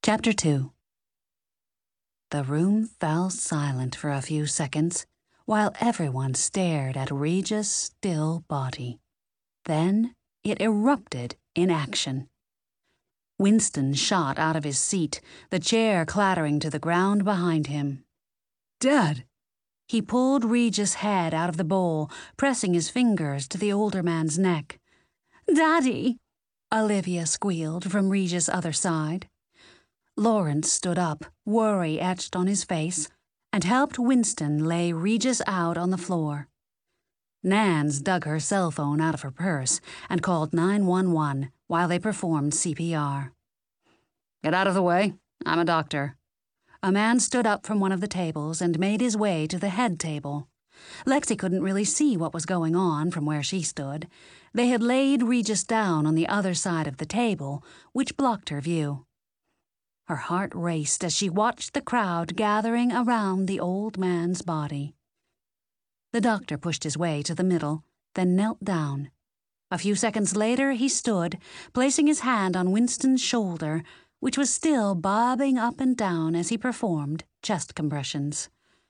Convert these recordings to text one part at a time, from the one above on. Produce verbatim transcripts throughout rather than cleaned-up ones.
Chapter two. The room fell silent for a few seconds, while everyone stared at Regis' still body. Then it erupted in action. Winston shot out of his seat, the chair clattering to the ground behind him. "Dad!" He pulled Regis' head out of the bowl, pressing his fingers to the older man's neck. "Daddy!" Olivia squealed from Regis' other side. Lawrence stood up, worry etched on his face, and helped Winston lay Regis out on the floor. Nance dug her cell phone out of her purse and called nine one one while they performed C P R. "Get out of the way. I'm a doctor." A man stood up from one of the tables and made his way to the head table. Lexi couldn't really see what was going on from where she stood. They had laid Regis down on the other side of the table, which blocked her view. Her heart raced as she watched the crowd gathering around the old man's body. The doctor pushed his way to the middle, then knelt down. A few seconds later he stood, placing his hand on Winston's shoulder, which was still bobbing up and down as he performed chest compressions.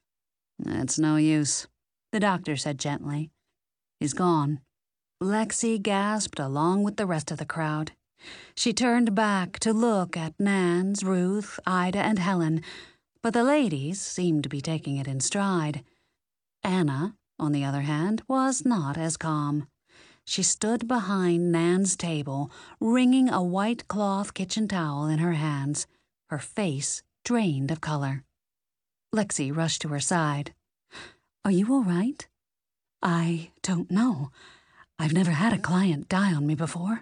"It's no use," the doctor said gently. "He's gone." Lexi gasped along with the rest of the crowd. She turned back to look at Nance, Ruth, Ida, and Helen, but the ladies seemed to be taking it in stride. Anna, on the other hand, was not as calm. She stood behind Nan's table, wringing a white cloth kitchen towel in her hands, her face drained of color. Lexi rushed to her side. "Are you all right?" "I don't know. I've never had a client die on me before."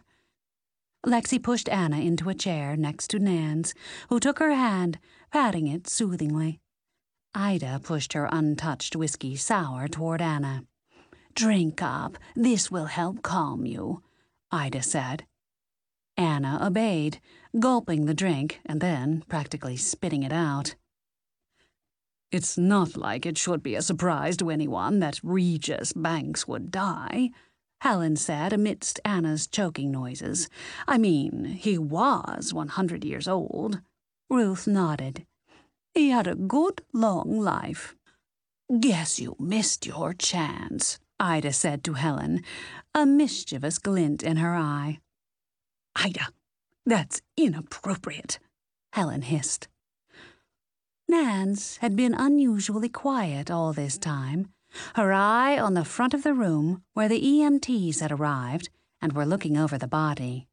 Lexi pushed Anna into a chair next to Nance, who took her hand, patting it soothingly. Ida pushed her untouched whiskey sour toward Anna. "Drink up. This will help calm you," Ida said. Anna obeyed, gulping the drink and then practically spitting it out. "It's not like it should be a surprise to anyone that Regis Banks would die," Helen said amidst Anna's choking noises. "I mean, he was one hundred years old." Ruth nodded. "He had a good, long life." "Guess you missed your chance," Ida said to Helen, a mischievous glint in her eye. "Ida, that's inappropriate," Helen hissed. Nance had been unusually quiet all this time, her eye on the front of the room where the E M Ts had arrived and were looking over the body.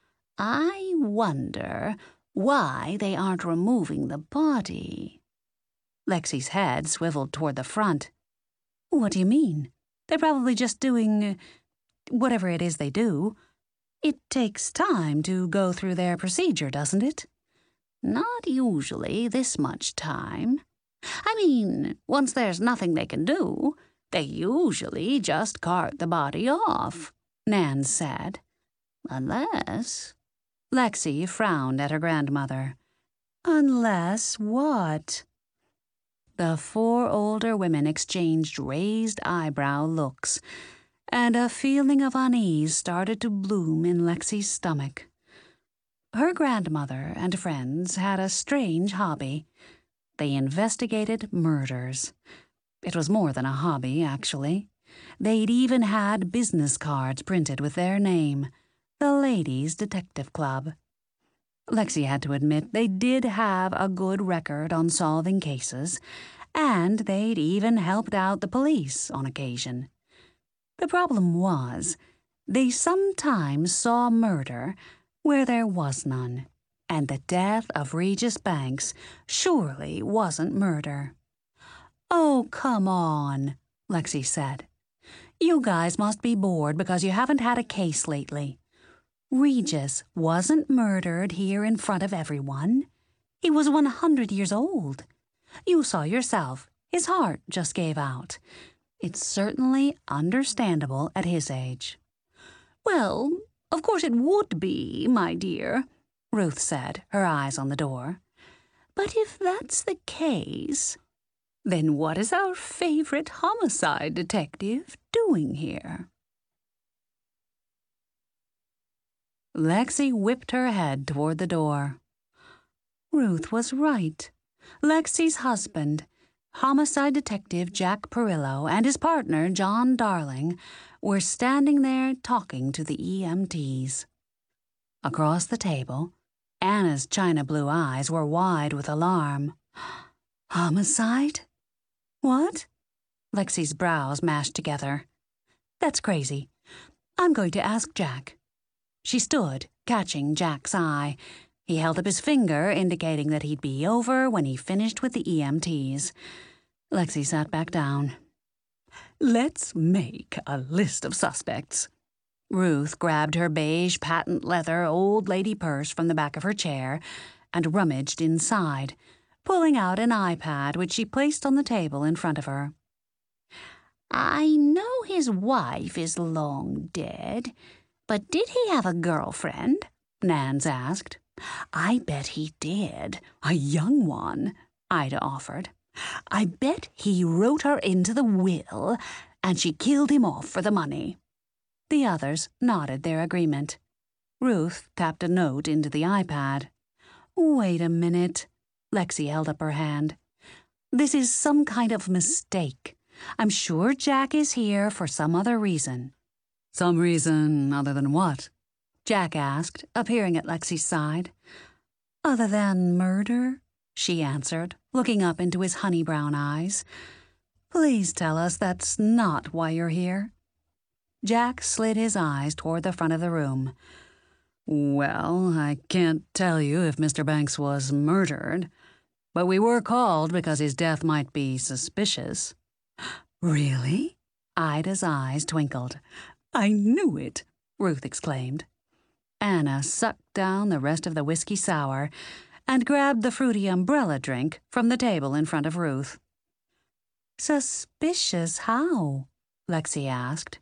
"I wonder why they aren't removing the body." Lexi's head swiveled toward the front. "What do you mean? They're probably just doing uh, whatever it is they do. It takes time to go through their procedure, doesn't it?" "Not usually this much time. I mean, once there's nothing they can do, they usually just cart the body off," Nan said. "Unless—" Lexi frowned at her grandmother. "Unless what?" The four older women exchanged raised eyebrow looks, and a feeling of unease started to bloom in Lexi's stomach. Her grandmother and friends had a strange hobby. They investigated murders. It was more than a hobby, actually. They'd even had business cards printed with their name, the Ladies' Detective Club. Lexi had to admit they did have a good record on solving cases, and they'd even helped out the police on occasion. The problem was, they sometimes saw murder where there was none. And the death of Regis Banks surely wasn't murder. "Oh, come on," Lexi said. "You guys must be bored because you haven't had a case lately. Regis wasn't murdered here in front of everyone. He was one hundred years old. You saw yourself, his heart just gave out. It's certainly understandable at his age." "Well, of course it would be, my dear," Ruth said, her eyes on the door. "But if that's the case, then what is our favorite homicide detective doing here?" Lexi whipped her head toward the door. Ruth was right. Lexi's husband, homicide detective Jack Perillo, and his partner, John Darling, were standing there talking to the E M Ts. Across the table, Anna's china blue eyes were wide with alarm. Homicide? What? Lexi's brows mashed together. That's crazy. I'm going to ask Jack. She stood, catching Jack's eye. He held up his finger, indicating that he'd be over when he finished with the E M Ts. Lexi sat back down. Let's make a list of suspects. Ruth grabbed her beige patent leather old lady purse from the back of her chair and rummaged inside, pulling out an iPad which she placed on the table in front of her. I know his wife is long dead, but did he have a girlfriend? Nance asked. I bet he did. A young one, Ida offered. I bet he wrote her into the will, and she killed him off for the money. The others nodded their agreement. Ruth tapped a note into the iPad. Wait a minute. Lexi held up her hand. This is some kind of mistake. I'm sure Jack is here for some other reason. Some reason other than what? Jack asked, appearing at Lexi's side. Other than murder? She answered, looking up into his honey-brown eyes. Please tell us that's not why you're here. Jack slid his eyes toward the front of the room. Well, I can't tell you if Mister Banks was murdered, but we were called because his death might be suspicious. Really? Ida's eyes twinkled. I knew it, Ruth exclaimed. Anna sucked down the rest of the whiskey sour and grabbed the fruity umbrella drink from the table in front of Ruth. Suspicious how? Lexi asked.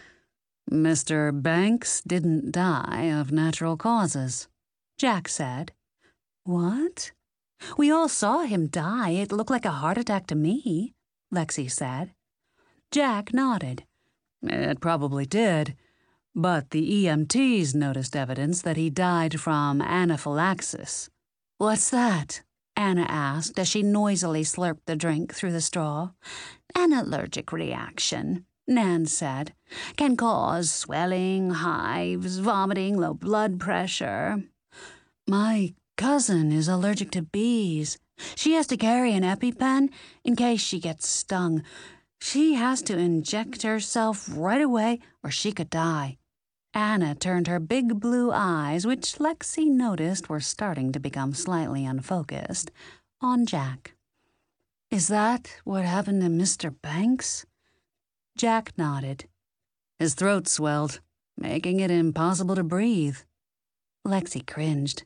Mister Banks didn't die of natural causes, Jack said. What? We all saw him die. It looked like a heart attack to me, Lexi said. Jack nodded. It probably did, but the E M Ts noticed evidence that he died from anaphylaxis. What's that? Anna asked as she noisily slurped the drink through the straw. An allergic reaction, Nan said. Can cause swelling, hives, vomiting, low blood pressure. My cousin is allergic to bees. She has to carry an EpiPen in case she gets stung. She has to inject herself right away or she could die. Anna turned her big blue eyes, which Lexi noticed were starting to become slightly unfocused, on Jack. Is that what happened to Mister Banks? Jack nodded. His throat swelled, making it impossible to breathe. Lexi cringed.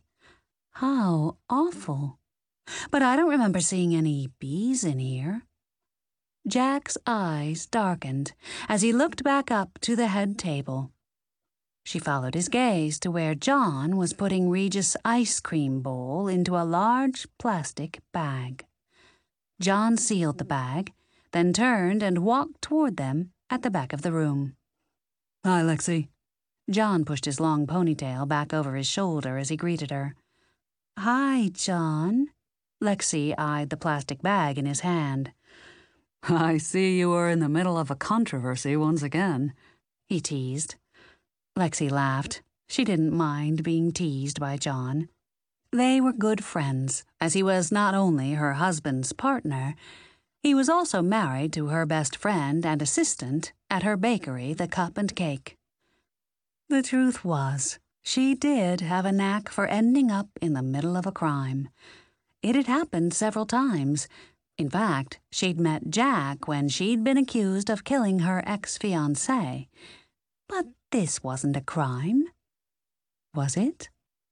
How awful. But I don't remember seeing any bees in here. Jack's eyes darkened as he looked back up to the head table. She followed his gaze to where John was putting Regis' ice cream bowl into a large plastic bag. John sealed the bag, then turned and walked toward them at the back of the room. Hi, Lexi. John pushed his long ponytail back over his shoulder as he greeted her. Hi, John. Lexi eyed the plastic bag in his hand. I see you are in the middle of a controversy once again, he teased. Lexi laughed. She didn't mind being teased by John. They were good friends, as he was not only her husband's partner, he was also married to her best friend and assistant at her bakery, The Cup and Cake. The truth was, she did have a knack for ending up in the middle of a crime. It had happened several times. In fact, she'd met Jack when she'd been accused of killing her ex-fiancé. But this wasn't a crime. Was it?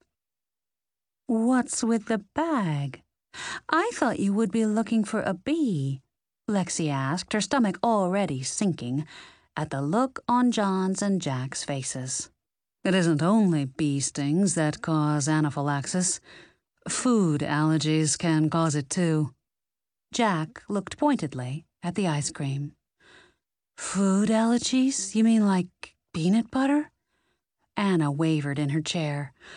What's with the bag? I thought you would be looking for a bee, Lexi asked, her stomach already sinking at the look on John's and Jack's faces. It isn't only bee stings that cause anaphylaxis. Food allergies can cause it too. Jack looked pointedly at the ice cream. Food allergies? You mean like peanut butter? Anna wavered in her chair.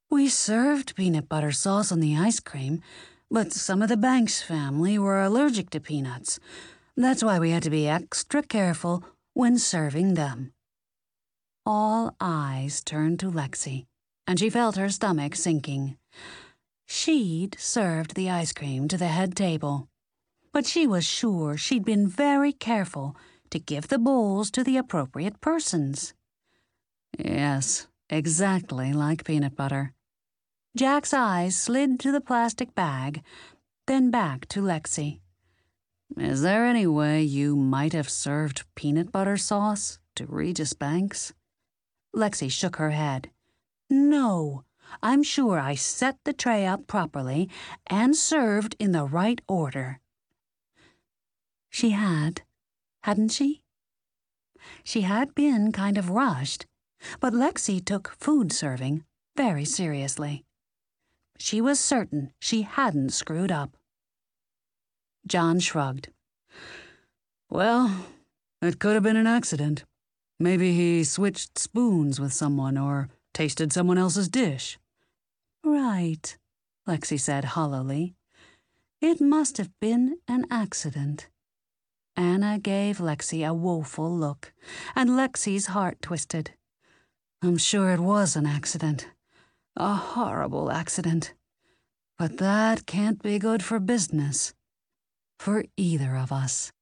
We served peanut butter sauce on the ice cream, but some of the Banks family were allergic to peanuts. That's why we had to be extra careful when serving them." All eyes turned to Lexi, and she felt her stomach sinking. She'd served the ice cream to the head table, but she was sure she'd been very careful to give the bowls to the appropriate persons. Yes, exactly like peanut butter. Jack's eyes slid to the plastic bag, then back to Lexi. "Is there any way you might have served peanut butter sauce to Regis Banks?" Lexi shook her head. "No, I'm sure I set the tray up properly and served in the right order." She had, hadn't she? She had been kind of rushed, but Lexi took food serving very seriously. She was certain she hadn't screwed up. John shrugged. "Well, it could have been an accident. Maybe he switched spoons with someone or tasted someone else's dish." "Right," Lexi said hollowly. "It must have been an accident." Anna gave Lexi a woeful look, and Lexi's heart twisted. "I'm sure it was an accident. A horrible accident. But that can't be good for business. For either of us."